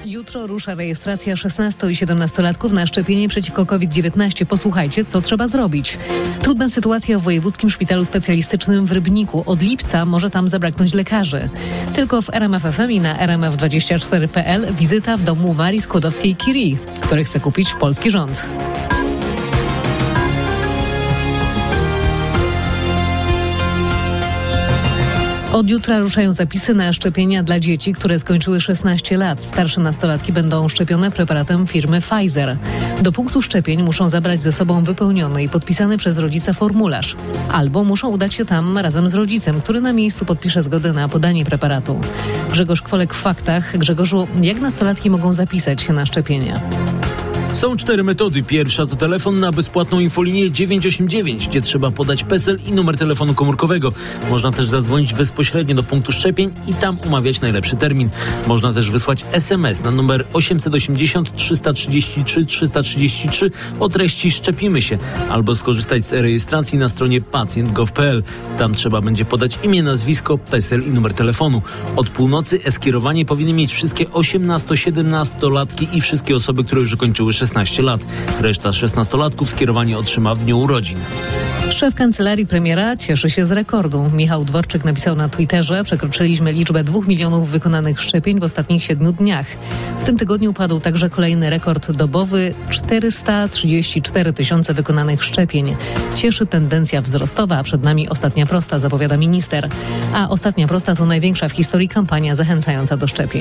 Jutro rusza rejestracja 16 i 17-latków na szczepienie przeciwko COVID-19. Posłuchajcie, co trzeba zrobić. Trudna sytuacja w Wojewódzkim Szpitalu Specjalistycznym w Rybniku. Od lipca może tam zabraknąć lekarzy. Tylko w RMF FM i na rmf24.pl wizyta w domu Marii Skłodowskiej-Curie, który chce kupić polski rząd. Od jutra ruszają zapisy na szczepienia dla dzieci, które skończyły 16 lat. Starsze nastolatki będą szczepione preparatem firmy Pfizer. Do punktu szczepień muszą zabrać ze sobą wypełniony i podpisany przez rodzica formularz. Albo muszą udać się tam razem z rodzicem, który na miejscu podpisze zgodę na podanie preparatu. Grzegorz Kwolek w Faktach. Grzegorzu, jak nastolatki mogą zapisać się na szczepienia? Są 4 metody. Pierwsza to telefon na bezpłatną infolinię 989, gdzie trzeba podać PESEL i numer telefonu komórkowego. Można też zadzwonić bezpośrednio do punktu szczepień i tam umawiać najlepszy termin. Można też wysłać SMS na numer 880 333 333 o treści szczepimy się, albo skorzystać z rejestracji na stronie pacjent.gov.pl. Tam trzeba będzie podać imię, nazwisko, PESEL i numer telefonu. Od północy e-skierowanie powinny mieć wszystkie 18-17-latki i wszystkie osoby, które już ukończyły 16 lat. Reszta 16-latków skierowanie otrzyma w dniu urodzin. Szef kancelarii premiera cieszy się z rekordu. Michał Dworczyk napisał na Twitterze: przekroczyliśmy liczbę 2 milionów wykonanych szczepień w ostatnich 7 dniach. W tym tygodniu padł także kolejny rekord dobowy: 434 tysiące wykonanych szczepień. Cieszy tendencja wzrostowa, a przed nami ostatnia prosta, zapowiada minister. A ostatnia prosta to największa w historii kampania zachęcająca do szczepień.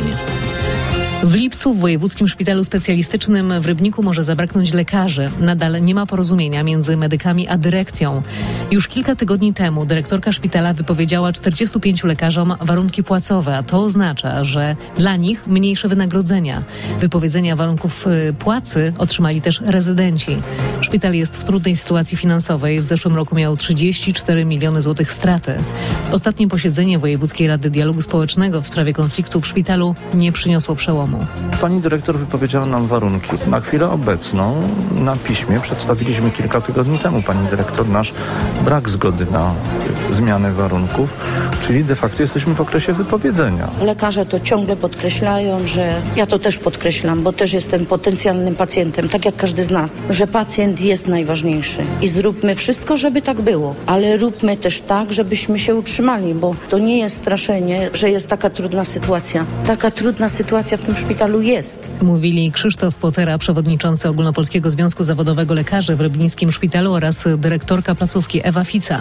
W lipcu w Wojewódzkim Szpitalu Specjalistycznym w Rybniku może zabraknąć lekarzy. Nadal nie ma porozumienia między medykami a dyrekcją. Już kilka tygodni temu dyrektorka szpitala wypowiedziała 45 lekarzom warunki płacowe, a to oznacza, że dla nich mniejsze wynagrodzenia. Wypowiedzenia warunków płacy otrzymali też rezydenci. Szpital jest w trudnej sytuacji finansowej. W zeszłym roku miał 34 miliony złotych straty. Ostatnie posiedzenie Wojewódzkiej Rady Dialogu Społecznego w sprawie konfliktu w szpitalu nie przyniosło przełomu. Pani dyrektor wypowiedziała nam warunki. Na chwilę obecną na piśmie przedstawiliśmy kilka tygodni temu pani dyrektor nasz brak zgody na zmianę warunków, czyli de facto jesteśmy w okresie wypowiedzenia. Lekarze to ciągle podkreślają, że ja to też podkreślam, bo też jestem potencjalnym pacjentem, tak jak każdy z nas, że pacjent jest najważniejszy i zróbmy wszystko, żeby tak było, ale róbmy też tak, żebyśmy się utrzymali, bo to nie jest straszenie, że jest taka trudna sytuacja. Taka trudna sytuacja w tym szpitalu jest. Mówili Krzysztof Potera, przewodniczący Ogólnopolskiego Związku Zawodowego Lekarzy w Rybnickim Szpitalu, oraz dyrektorka placówki Ewa Fica.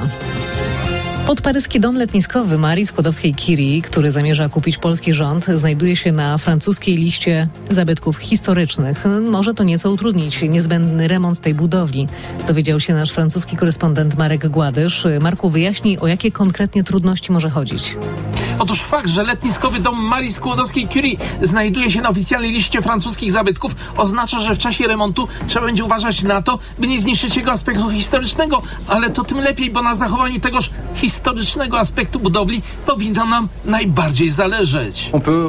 Podparyski dom letniskowy Marii Skłodowskiej-Curie, który zamierza kupić polski rząd, znajduje się na francuskiej liście zabytków historycznych. Może to nieco utrudnić niezbędny remont tej budowli, dowiedział się nasz francuski korespondent Marek Gładysz. Marku, wyjaśnij, o jakie konkretnie trudności może chodzić. Otóż fakt, że letniskowy dom Marii Skłodowskiej-Curie znajduje się na oficjalnej liście francuskich zabytków, oznacza, że w czasie remontu trzeba będzie uważać na to, by nie zniszczyć jego aspektu historycznego, ale to tym lepiej, bo na zachowaniu tegoż historycznego aspektu budowli powinno nam najbardziej zależeć.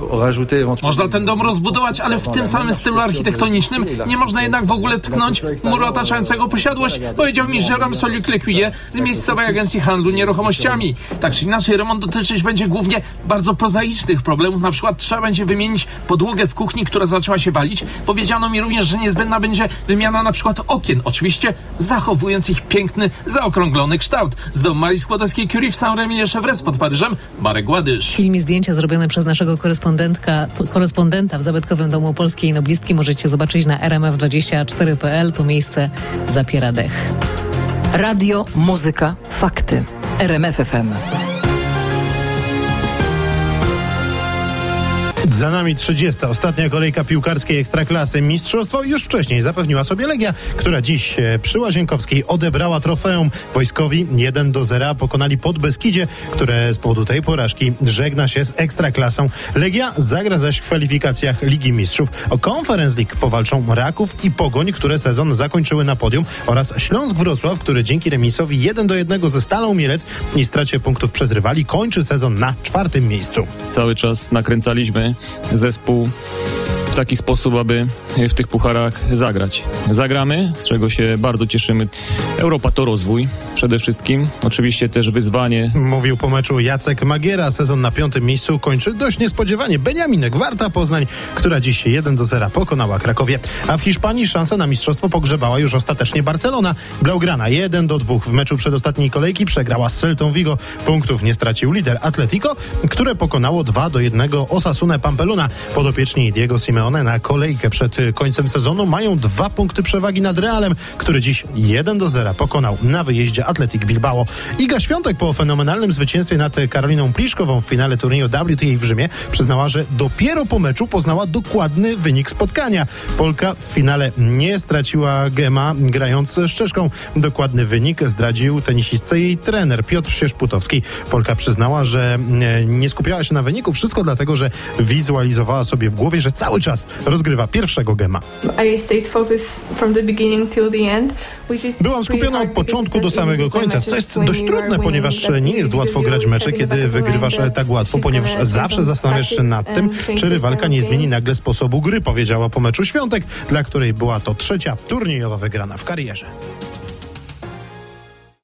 Można ten dom rozbudować, ale w tym samym stylu architektonicznym. Nie można jednak w ogóle tknąć muru otaczającego posiadłość, powiedział mi Jérôme Lecuyer z miejscowej agencji handlu nieruchomościami. Tak czy inaczej, remont dotyczyć będzie głównie bardzo prozaicznych problemów. Na przykład trzeba będzie wymienić podłogę w kuchni, która zaczęła się walić. Powiedziano mi również, że niezbędna będzie wymiana na przykład okien, oczywiście zachowując ich piękny, zaokrąglony kształt. Z domu Marii Skłodowskiej-Curie w Saint-Rémy-lès-Chevresse pod Paryżem, Marek Gładysz. Film i zdjęcia zrobione przez naszego korespondenta w zabytkowym domu polskiej noblistki możecie zobaczyć na rmf24.pl. To miejsce zapiera dech. Radio, muzyka, fakty. RMF FM. Za nami 30. ostatnia kolejka piłkarskiej Ekstraklasy. Mistrzostwo już wcześniej zapewniła sobie Legia, która dziś przy Łazienkowskiej odebrała trofeum. Wojskowi 1-0 pokonali Podbeskidzie, które z powodu tej porażki żegna się z Ekstraklasą. Legia zagra zaś w kwalifikacjach Ligi Mistrzów. O Conference League powalczą Raków i Pogoń, które sezon zakończyły na podium, oraz Śląsk Wrocław, który dzięki remisowi 1-1 ze Stalą Mielec i stracie punktów przez rywali kończy sezon na 4. miejscu. Cały czas nakręcaliśmy zespół w taki sposób, aby w tych pucharach zagrać. Zagramy, z czego się bardzo cieszymy. Europa to rozwój przede wszystkim. Oczywiście też wyzwanie. Mówił po meczu Jacek Magiera. Sezon na 5. miejscu kończy dość niespodziewanie Beniaminek Warta Poznań, która dziś 1-0 pokonała Krakowie. A w Hiszpanii szansę na mistrzostwo pogrzebała już ostatecznie Barcelona. Blaugrana 1-2 w meczu przedostatniej kolejki przegrała z Celtą Vigo. Punktów nie stracił lider Atletico, które pokonało 2-1 Osasunę Pampeluna. Podopieczni Diego Simeone na kolejkę przed końcem sezonu mają 2 punkty przewagi nad Realem, który dziś 1-0 pokonał na wyjeździe Athletic Bilbao. Iga Świątek po fenomenalnym zwycięstwie nad Karoliną Pliszkową w finale turnieju WTA w Rzymie przyznała, że dopiero po meczu poznała dokładny wynik spotkania. Polka w finale nie straciła gema, grając z Czeszką. Dokładny wynik zdradził tenisistce jej trener Piotr Sierzputowski. Polka przyznała, że nie skupiała się na wyniku, wszystko dlatego, że wizualizowała sobie w głowie, że cały czas rozgrywa pierwszego gema. Byłam skupiona od początku do samego końca, co jest dość trudne, ponieważ nie jest łatwo grać mecze, kiedy wygrywasz tak łatwo, ponieważ zawsze zastanawiasz się nad tym, czy rywalka nie zmieni nagle sposobu gry, powiedziała po meczu Świątek, dla której była to 3. turniejowa wygrana w karierze.